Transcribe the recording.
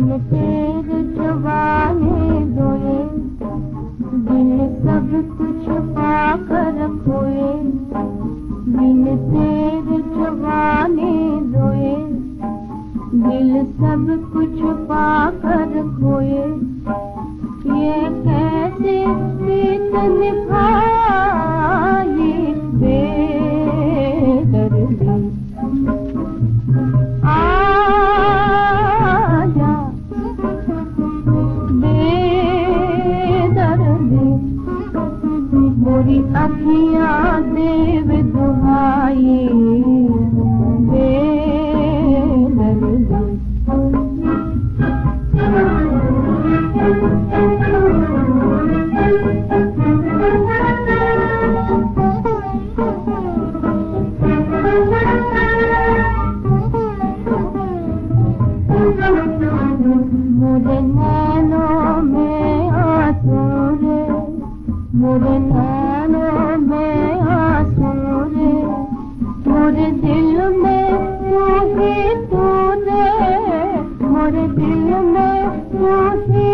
बिन तेरे जवाने रोए, बिन सब कुछ पाकर खोए, बिन तेरे जवाने रोए, दिल सब कुछ पाकर खोए। ये कैसे प्रीत निभाए बेदर्दी, आजा बेदर्दी, मोरी अखियाँ देव दुहाई बेदर्दी। मोरे नैनों में आंसू रे, मोरे नैनों में आंसू रे, मोरे दिल में तू ही तू रे, मोरे दिल में तू ही